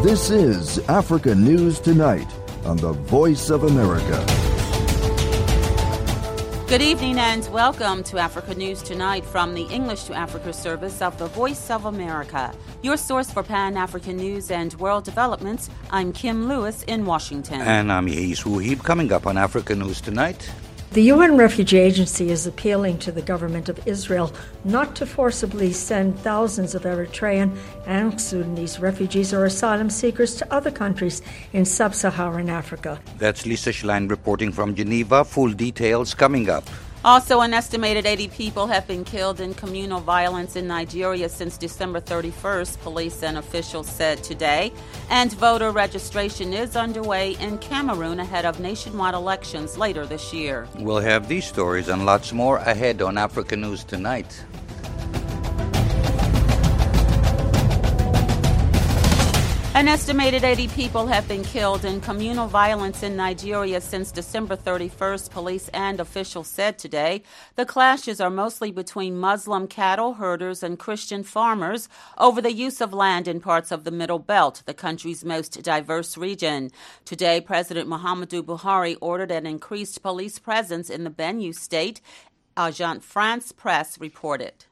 This is Africa News Tonight on the Voice of America. Good evening and welcome to Africa News Tonight from the English to Africa service of the Voice of America. Your source for Pan-African news and world developments. I'm Kim Lewis in Washington. And I'm Yeis Wuhib. Coming up on Africa News Tonight. The UN Refugee Agency is appealing to the government of Israel not to forcibly send thousands of Eritrean and Sudanese refugees or asylum seekers to other countries in sub-Saharan Africa. That's Lisa Schlein reporting from Geneva. Full details coming up. Also, an estimated 80 people have been killed in communal violence in Nigeria since December 31st, police and officials said today. And voter registration is underway in Cameroon ahead of nationwide elections later this year. We'll have these stories and lots more ahead on Africa News Tonight. An estimated 80 people have been killed in communal violence in Nigeria since December 31st, police and officials said today. The clashes are mostly between Muslim cattle herders and Christian farmers over the use of land in parts of the Middle Belt, the country's most diverse region. Today, President Muhammadu Buhari ordered an increased police presence in the Benue state, Agence France-Presse reported.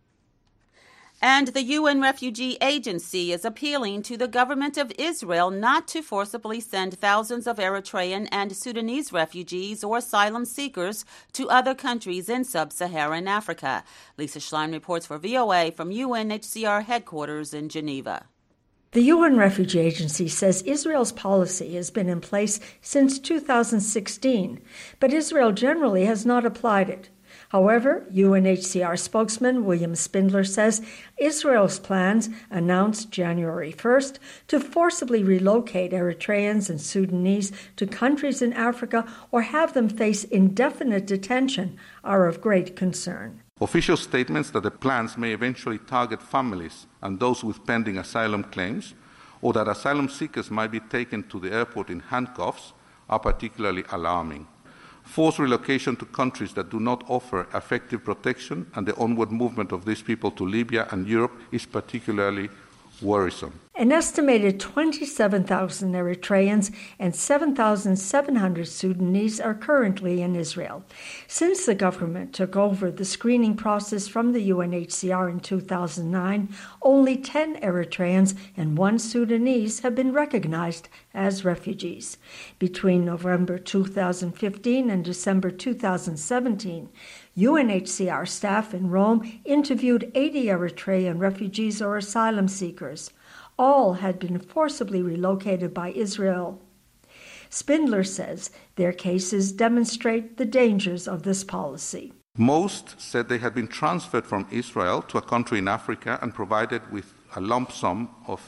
And the UN Refugee Agency is appealing to the government of Israel not to forcibly send thousands of Eritrean and Sudanese refugees or asylum seekers to other countries in sub-Saharan Africa. Lisa Schlein reports for VOA from UNHCR headquarters in Geneva. The UN Refugee Agency says Israel's policy has been in place since 2016, but Israel generally has not applied it. However, UNHCR spokesman William Spindler says Israel's plans, announced January 1st, to forcibly relocate Eritreans and Sudanese to countries in Africa or have them face indefinite detention are of great concern. Official statements that the plans may eventually target families and those with pending asylum claims, or that asylum seekers might be taken to the airport in handcuffs, are particularly alarming. Forced relocation to countries that do not offer effective protection and the onward movement of these people to Libya and Europe is particularly worrisome. An estimated 27,000 Eritreans and 7,700 Sudanese are currently in Israel. Since the government took over the screening process from the UNHCR in 2009, only 10 Eritreans and 1 Sudanese have been recognized as refugees. Between November 2015 and December 2017, UNHCR staff in Rome interviewed 80 Eritrean refugees or asylum seekers. All had been forcibly relocated by Israel. Spindler says their cases demonstrate the dangers of this policy. Most said they had been transferred from Israel to a country in Africa and provided with a lump sum of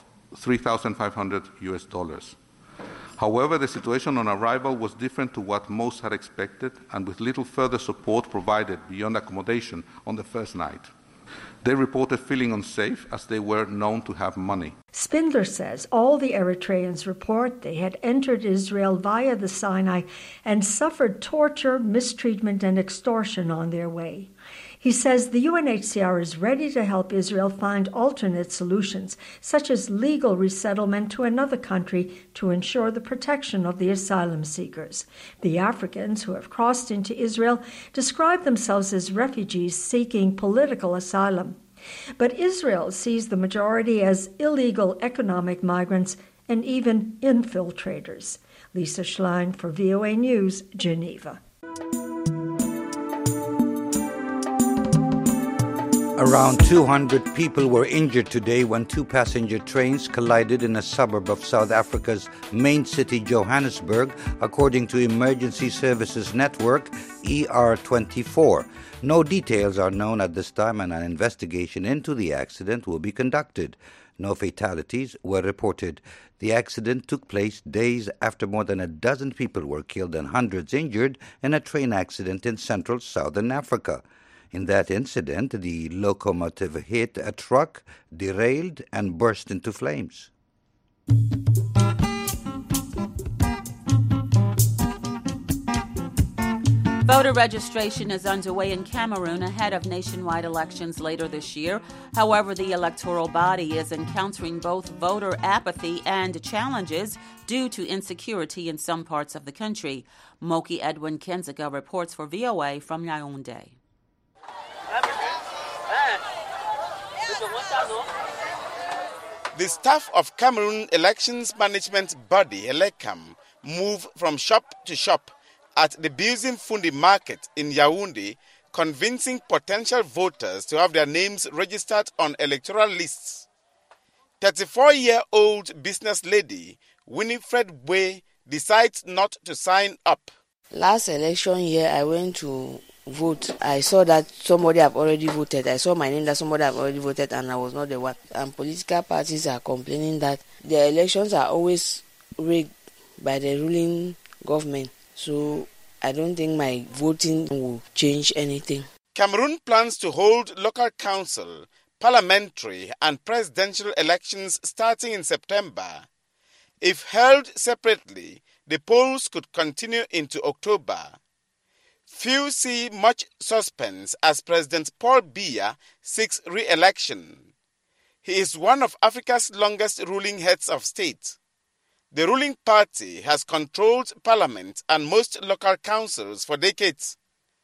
$3,500. However, the situation on arrival was different to what most had expected, and with little further support provided beyond accommodation on the first night. They reported feeling unsafe as they were known to have money. Spindler says all the Eritreans report they had entered Israel via the Sinai and suffered torture, mistreatment, and extortion on their way. He says the UNHCR is ready to help Israel find alternate solutions, such as legal resettlement to another country to ensure the protection of the asylum seekers. The Africans who have crossed into Israel describe themselves as refugees seeking political asylum. But Israel sees the majority as illegal economic migrants and even infiltrators. Lisa Schlein for VOA News, Geneva. Around 200 people were injured today when 2 passenger trains collided in a suburb of South Africa's main city, Johannesburg, according to Emergency Services Network, ER24. No details are known at this time, and an investigation into the accident will be conducted. No fatalities were reported. The accident took place days after more than a dozen people were killed and hundreds injured in a train accident in central southern Africa. In that incident, the locomotive hit a truck, derailed, and burst into flames. Voter registration is underway in Cameroon ahead of nationwide elections later this year. However, the electoral body is encountering both voter apathy and challenges due to insecurity in some parts of the country. Moki Edwin Kinziga reports for VOA from Yaoundé. The staff of Cameroon Elections Management Body, ELECAM, move from shop to shop at the Biusim Fundi Market in Yaoundé, convincing potential voters to have their names registered on electoral lists. 34-year-old business lady Winifred Bwe decides not to sign up. Last election year, I went to vote. I saw that somebody have already voted. I saw my name that somebody have already voted and I was not the one. And political parties are complaining that the elections are always rigged by the ruling government. So I don't think my voting will change anything. Cameroon plans to hold local council, parliamentary and presidential elections starting in September. If held separately, the polls could continue into October. Few see much suspense as President Paul Biya seeks re-election. He is one of Africa's longest ruling heads of state. The ruling party has controlled parliament and most local councils for decades.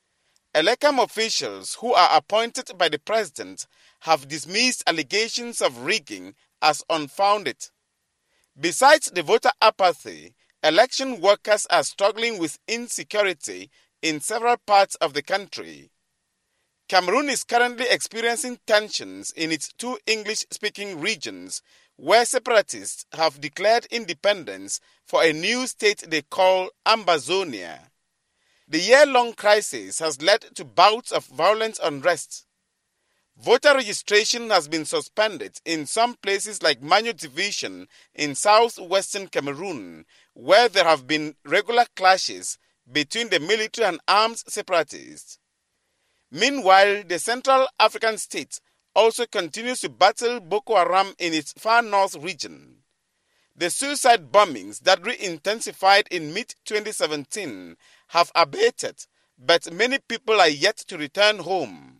ELECAM officials who are appointed by the president have dismissed allegations of rigging as unfounded. Besides the voter apathy, election workers are struggling with insecurity in several parts of the country. Cameroon is currently experiencing tensions in its two English-speaking regions, where separatists have declared independence for a new state they call Ambazonia. The year-long crisis has led to bouts of violent unrest. Voter registration has been suspended in some places like Manyo Division in southwestern Cameroon, where there have been regular clashes between the military and armed separatists. Meanwhile, the Central African state also continues to battle Boko Haram in its far north region. The suicide bombings that re-intensified in mid-2017 have abated, but many people are yet to return home.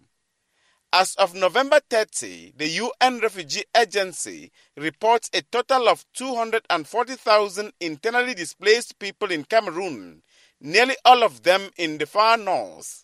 As of November 30, the UN Refugee Agency reports a total of 240,000 internally displaced people in Cameroon, nearly all of them in the far north.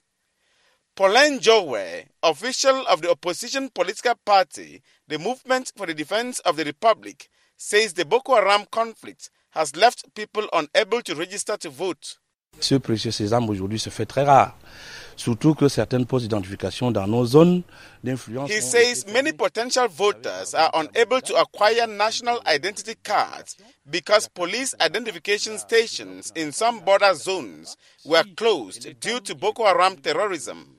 Pauline Jowe, official of the opposition political party, the Movement for the Defense of the Republic, says the Boko Haram conflict has left people unable to register to vote. Ce précieux sésame aujourd'hui se fait très rare. Surtout que certaines postes d'identification dans nos zones d'influence. He says many potential voters are unable to acquire national identity cards because police identification stations in some border zones were closed due to Boko Haram terrorism.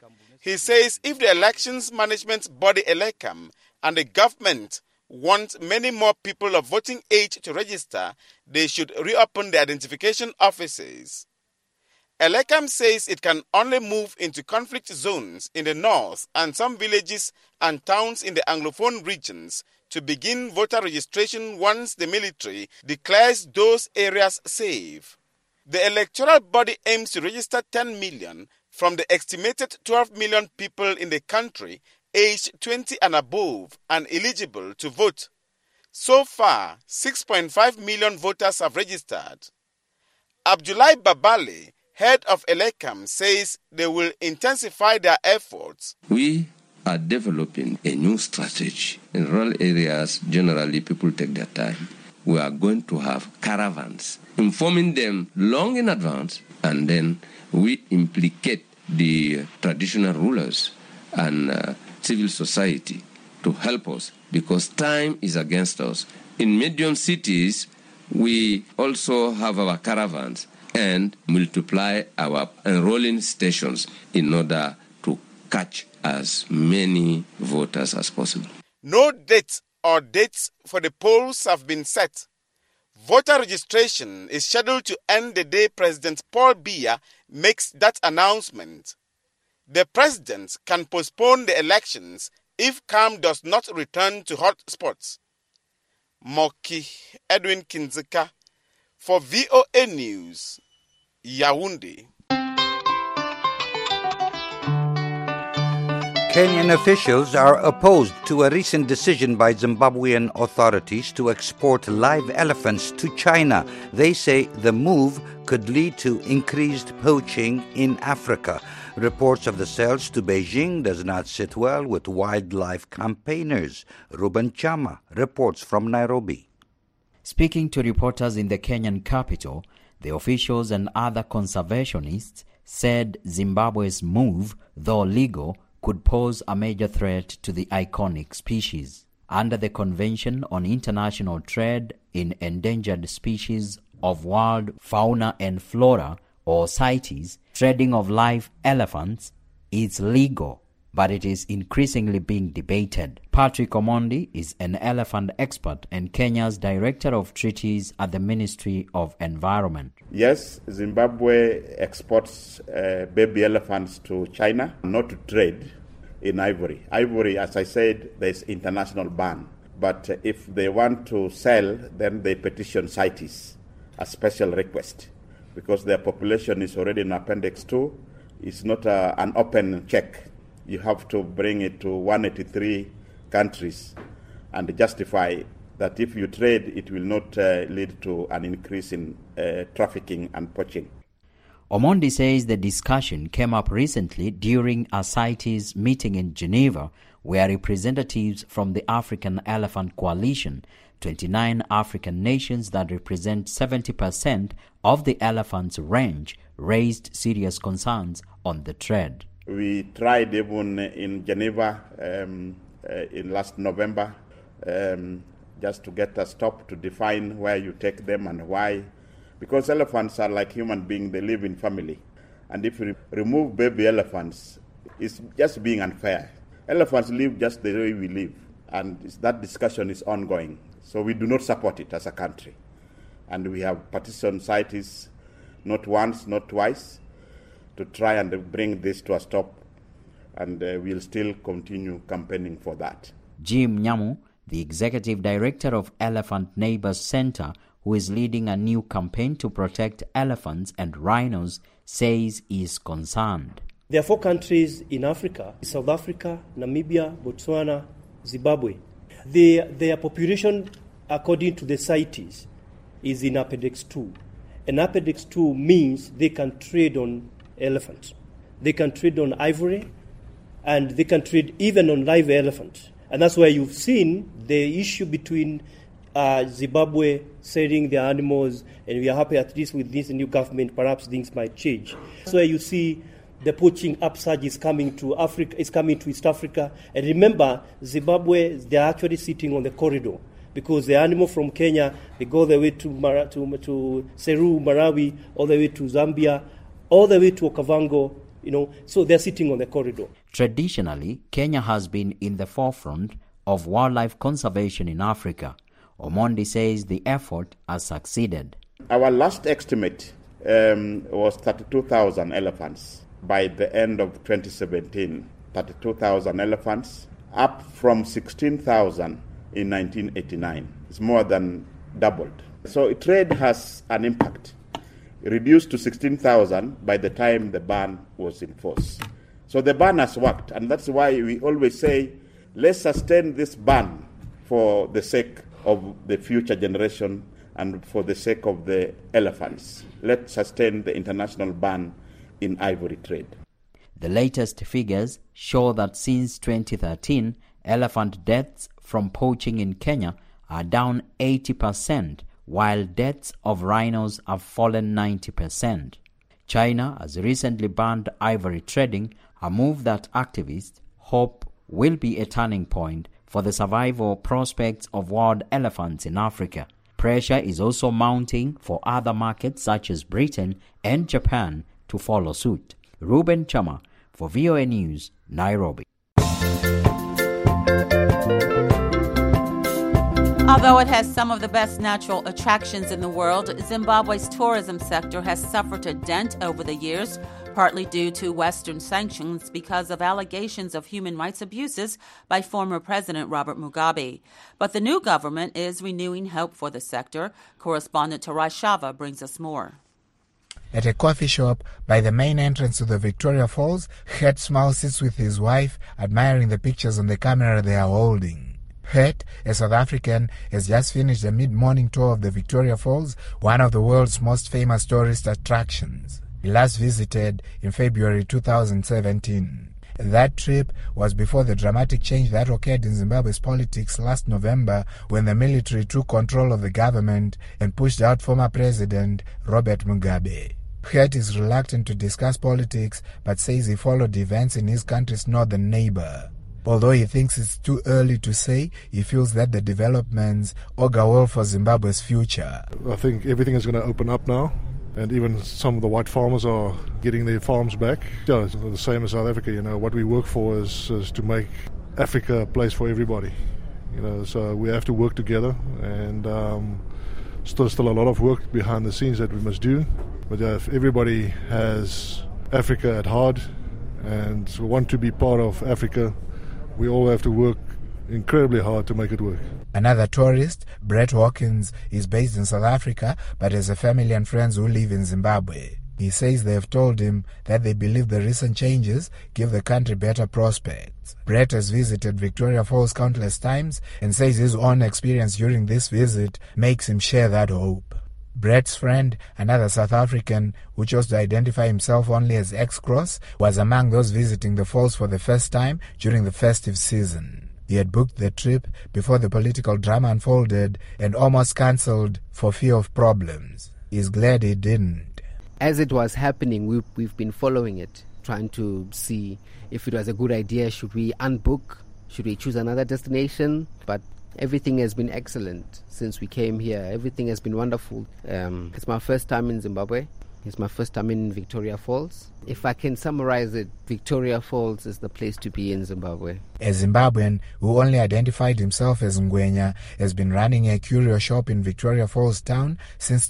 He says if the elections management body ELECAM and the government want many more people of voting age to register, they should reopen the identification offices. ELECAM says it can only move into conflict zones in the north and some villages and towns in the Anglophone regions to begin voter registration once the military declares those areas safe. The electoral body aims to register 10 million from the estimated 12 million people in the country aged 20 and above and eligible to vote. So far, 6.5 million voters have registered. Abdoulaye Babale, head of ELECAM, says they will intensify their efforts. We are developing a new strategy. In rural areas, generally people take their time. We are going to have caravans, informing them long in advance, and then we implicate the traditional rulers and civil society to help us because time is against us. In medium cities, we also have our caravans and multiply our enrolling stations in order to catch as many voters as possible. No date or dates for the polls have been set. Voter registration is scheduled to end the day President Paul Biya makes that announcement. The president can postpone the elections if calm does not return to hotspots. Moki Edwin Kinziga for VOA News, Yaoundé. Kenyan officials are opposed to a recent decision by Zimbabwean authorities to export live elephants to China. They say the move could lead to increased poaching in Africa. Reports of the sales to Beijing does not sit well with wildlife campaigners. Ruben Chama reports from Nairobi. Speaking to reporters in the Kenyan capital, the officials and other conservationists said Zimbabwe's move, though legal, could pose a major threat to the iconic species. Under the Convention on International Trade in Endangered Species of World Fauna and Flora, or CITES, trading of live elephants is legal, but it is increasingly being debated. Patrick Omondi is an elephant expert and Kenya's Director of Treaties at the Ministry of Environment. Yes, Zimbabwe exports baby elephants to China, not to trade in ivory. Ivory, as I said, there's international ban. But if they want to sell, then they petition CITES, a special request, because their population is already in Appendix 2. It's not an open check. You have to bring it to 183 countries and justify that if you trade, it will not lead to an increase in trafficking and poaching. Omondi says the discussion came up recently during a CITES meeting in Geneva, where representatives from the African Elephant Coalition, 29 African nations that represent 70% of the elephant's range, raised serious concerns on the trade. We tried even in Geneva in last November just to get a stop to define where you take them and why. Because elephants are like human beings, they live in family. And if you remove baby elephants, it's just being unfair. Elephants live just the way we live. And that discussion is ongoing. So we do not support it as a country. And we have petitioned CITES not once, not twice, to try and bring this to a stop, and we'll still continue campaigning for that. Jim Nyamu, the Executive Director of Elephant Neighbors Center, who is leading a new campaign to protect elephants and rhinos, says he is concerned. There are 4 countries in Africa: South Africa, Namibia, Botswana, Zimbabwe. Their population, according to the CITES, is in Appendix 2. And Appendix 2 means they can trade on elephants. They can trade on ivory, and they can trade even on live elephants. And that's why you've seen the issue between Zimbabwe selling their animals, and we are happy at least with this new government, perhaps things might change. That's why you see the poaching upsurge is coming to Africa, is coming to East Africa. And remember, Zimbabwe, they're actually sitting on the corridor, because the animal from Kenya, they go the way to Seru, Malawi, all the way to Zambia, all the way to Okavango, so they're sitting on the corridor. Traditionally, Kenya has been in the forefront of wildlife conservation in Africa. Omondi says the effort has succeeded. Our last estimate was 32,000 elephants. By the end of 2017, 32,000 elephants, up from 16,000 in 1989. It's more than doubled. So trade has an impact. Reduced to 16,000 by the time the ban was in force. So the ban has worked, and that's why we always say, let's sustain this ban for the sake of the future generation and for the sake of the elephants. Let's sustain the international ban in ivory trade. The latest figures show that since 2013, elephant deaths from poaching in Kenya are down 80%, while deaths of rhinos have fallen 90%. China has recently banned ivory trading, a move that activists hope will be a turning point for the survival prospects of wild elephants in Africa. Pressure is also mounting for other markets such as Britain and Japan to follow suit. Ruben Chama for VOA News, Nairobi. Although it has some of the best natural attractions in the world, Zimbabwe's tourism sector has suffered a dent over the years, partly due to Western sanctions because of allegations of human rights abuses by former President Robert Mugabe. But the new government is renewing hope for the sector. Correspondent Tarai Shava brings us more. At a coffee shop by the main entrance to the Victoria Falls, Het Small sits with his wife, admiring the pictures on the camera they are holding. Het, a South African, has just finished a mid-morning tour of the Victoria Falls, one of the world's most famous tourist attractions. He last visited in February 2017. That trip was before the dramatic change that occurred in Zimbabwe's politics last November when the military took control of the government and pushed out former President Robert Mugabe. Het is reluctant to discuss politics but says he followed events in his country's northern neighbor. Although he thinks it's too early to say, he feels that the developments augur well for Zimbabwe's future. I think everything is going to open up now, and even some of the white farmers are getting their farms back. Yeah, it's the same as South Africa. What we work for is to make Africa a place for everybody. So we have to work together, and still a lot of work behind the scenes that we must do. But if everybody has Africa at heart and want to be part of Africa, we all have to work incredibly hard to make it work. Another tourist, Brett Hawkins, is based in South Africa but has a family and friends who live in Zimbabwe. He says they have told him that they believe the recent changes give the country better prospects. Brett has visited Victoria Falls countless times and says his own experience during this visit makes him share that hope. Brett's friend, another South African who chose to identify himself only as X-Cross, was among those visiting the falls for the first time during the festive season. He had booked the trip before the political drama unfolded and almost cancelled for fear of problems. He's glad he didn't. As it was happening, we've been following it, trying to see if it was a good idea. Should we unbook? Should we choose another destination? But everything has been excellent since we came here. Everything has been wonderful. It's my first time in Zimbabwe. It's my first time in Victoria Falls. If I can summarize it, Victoria Falls is the place to be in Zimbabwe. A Zimbabwean who only identified himself as Ngwenya has been running a curio shop in Victoria Falls town since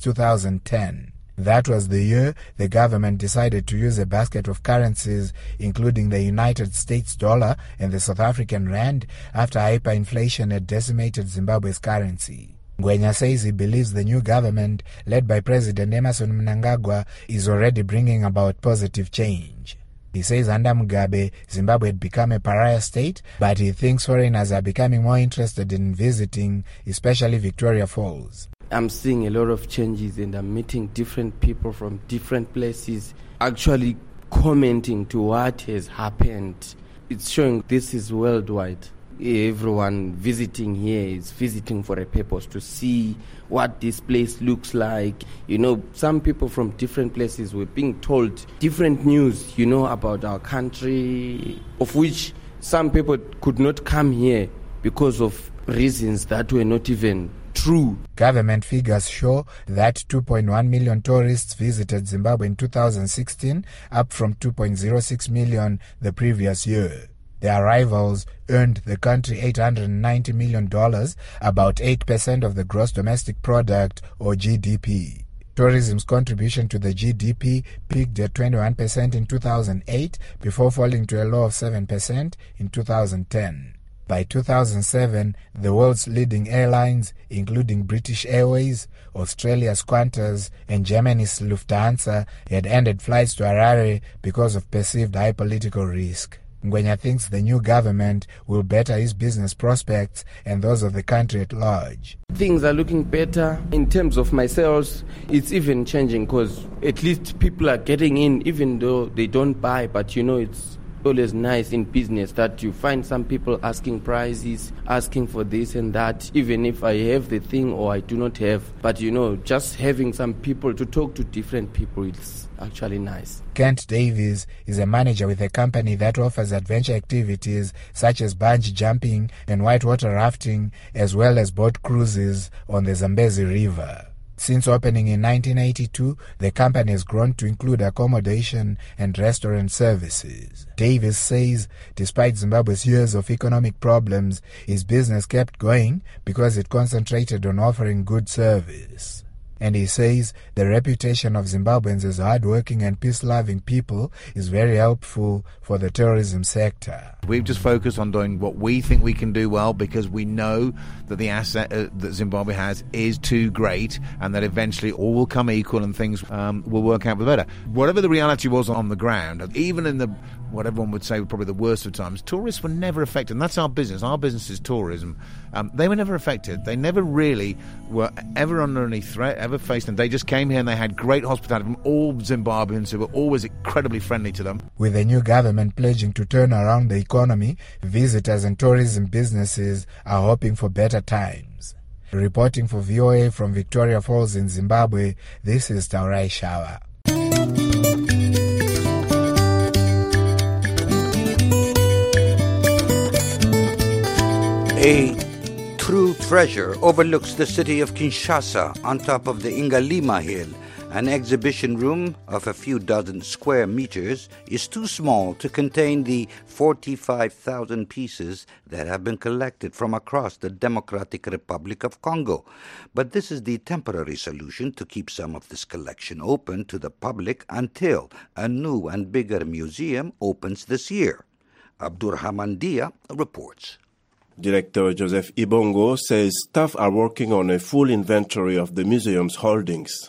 2010. That was the year the government decided to use a basket of currencies, including the United States dollar and the South African rand, after hyperinflation had decimated Zimbabwe's currency. Ngwenya says he believes the new government, led by President Emmerson Mnangagwa, is already bringing about positive change. He says under Mugabe, Zimbabwe had become a pariah state, but he thinks foreigners are becoming more interested in visiting, especially Victoria Falls. I'm seeing a lot of changes and I'm meeting different people from different places, actually commenting to what has happened. It's showing this is worldwide. Everyone visiting here is visiting for a purpose, to see what this place looks like. Some people from different places were being told different news, about our country, of which some people could not come here because of reasons that were not even true. Government figures show that 2.1 million tourists visited Zimbabwe in 2016, up from 2.06 million the previous year. Their arrivals earned the country $890 million, about 8% of the gross domestic product, or GDP. Tourism's contribution to the GDP peaked at 21% in 2008 before falling to a low of 7% in 2010. By 2007, the world's leading airlines, including British Airways, Australia's Qantas, and Germany's Lufthansa, had ended flights to Harare because of perceived high political risk. Ngwenya thinks the new government will better his business prospects and those of the country at large. Things are looking better. In terms of my sales, it's even changing because at least people are getting in, even though they don't buy. But it's always nice in business that you find some people asking prices, asking for this and that, even if I have the thing or I do not have. But just having some people to talk to different people, it's actually nice. Kent Davies is a manager with a company that offers adventure activities such as bungee jumping and whitewater rafting, as well as boat cruises on the Zambezi River. Since opening in 1982, the company has grown to include accommodation and restaurant services. Davis says, despite Zimbabwe's years of economic problems, his business kept going because it concentrated on offering good service. And he says the reputation of Zimbabweans as hard-working and peace-loving people is very helpful for the tourism sector. We've just focused on doing what we think we can do well, because we know that the asset that Zimbabwe has is too great, and that eventually all will come equal and things will work out better. Whatever the reality was on the ground, even in the what everyone would say probably the worst of times, tourists were never affected. And that's our business. Our business is tourism. They were never affected. They never really were ever under any threat, ever faced them. They just came here and they had great hospitality from all Zimbabweans who were always incredibly friendly to them. With the new government pledging to turn around the economy, visitors and tourism businesses are hoping for better times. Reporting for VOA from Victoria Falls in Zimbabwe, this is Taurai Shawa. A true treasure overlooks the city of Kinshasa on top of the Ingalima Hill. An exhibition room of a few dozen square meters is too small to contain the 45,000 pieces that have been collected from across the Democratic Republic of Congo. But this is the temporary solution to keep some of this collection open to the public until a new and bigger museum opens this year. Abdurrahman Dia reports. Director Joseph Ibongo says staff are working on a full inventory of the museum's holdings.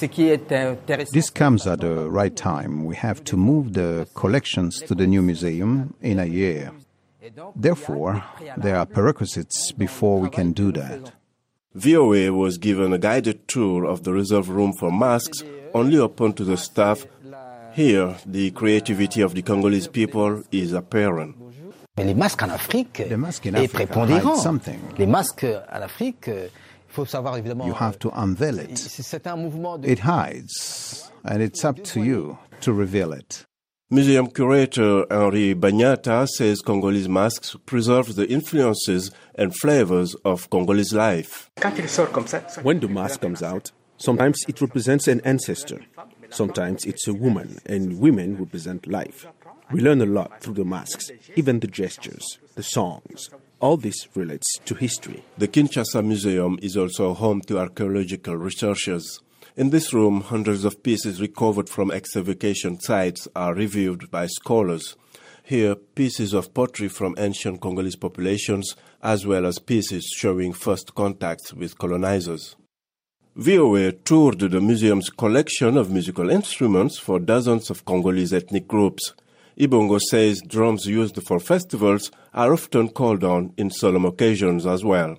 This comes at the right time. We have to move the collections to the new museum in a year. Therefore, there are prerequisites before we can do that. VOA was given a guided tour of the reserve room for masks, only open to the staff. Here, the creativity of the Congolese people is apparent. Mais les masques en Afrique est prépondérant. Les masques en Afrique, il faut savoir évidemment. You have to unveil it. It hides, and it's up to you to reveal it. Museum curator Henri Bagnata says Congolese masks preserve the influences and flavors of Congolese life. When the mask comes out, sometimes it represents an ancestor. Sometimes it's a woman, and women represent life. We learn a lot through the masks, even the gestures, the songs. All this relates to history. The Kinshasa Museum is also home to archaeological researchers. In this room, hundreds of pieces recovered from excavation sites are reviewed by scholars. Here, pieces of pottery from ancient Congolese populations, as well as pieces showing first contacts with colonizers. VOA toured the museum's collection of musical instruments for dozens of Congolese ethnic groups. Ibongo says drums used for festivals are often called on in solemn occasions as well.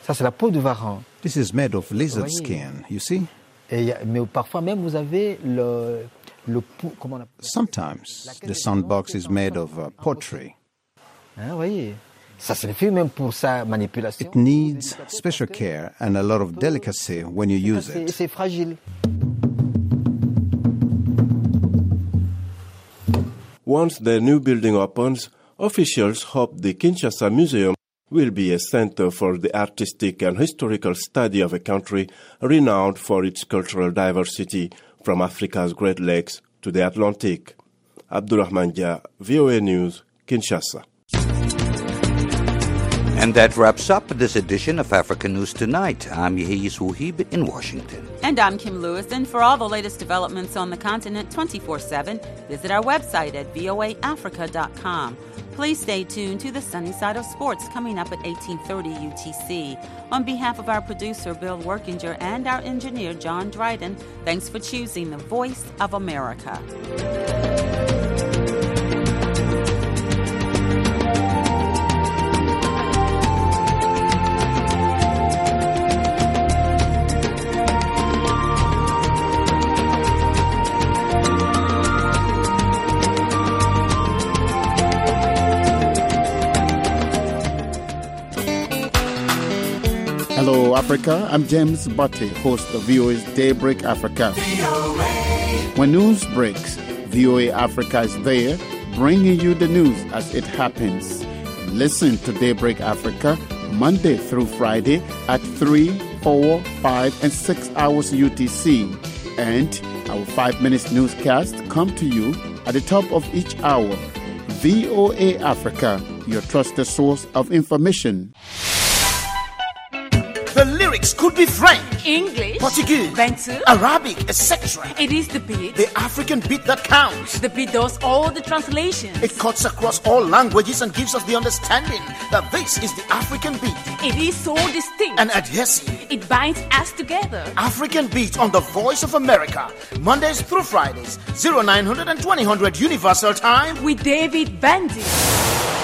This is made of lizard skin, you see? Sometimes the soundbox is made of pottery. It needs special care and a lot of delicacy when you use it. Once the new building opens, officials hope the Kinshasa Museum will be a center for the artistic and historical study of a country renowned for its cultural diversity from Africa's Great Lakes to the Atlantic. Abdurrahman Dia, VOA News, Kinshasa. And that wraps up this edition of Africa News Tonight. I'm Yehiyis Wuhib in Washington. And I'm Kim Lewis. And for all the latest developments on the continent 24/7, visit our website at voaafrica.com. Please stay tuned to the Sunny Side of Sports coming up at 18:30 UTC. On behalf of our producer, Bill Workinger, and our engineer, John Dryden, thanks for choosing the Voice of America. Hello, Africa. I'm James Butte, host of VOA's Daybreak Africa. When news breaks, VOA Africa is there, bringing you the news as it happens. Listen to Daybreak Africa Monday through Friday at 3, 4, 5, and 6 hours UTC. And our 5-minute newscast come to you at the top of each hour. VOA Africa, your trusted source of information. The lyrics lyrics could be French, English, Portuguese, Bantu, Arabic, etc. It is the beat. The African beat that counts. The beat does all the translations. It cuts across all languages and gives us the understanding that this is the African beat. It is so distinct and adhesive. It binds us together. African Beat on the Voice of America, Mondays through Fridays, 0900 and 2000 Universal Time with David Bandy.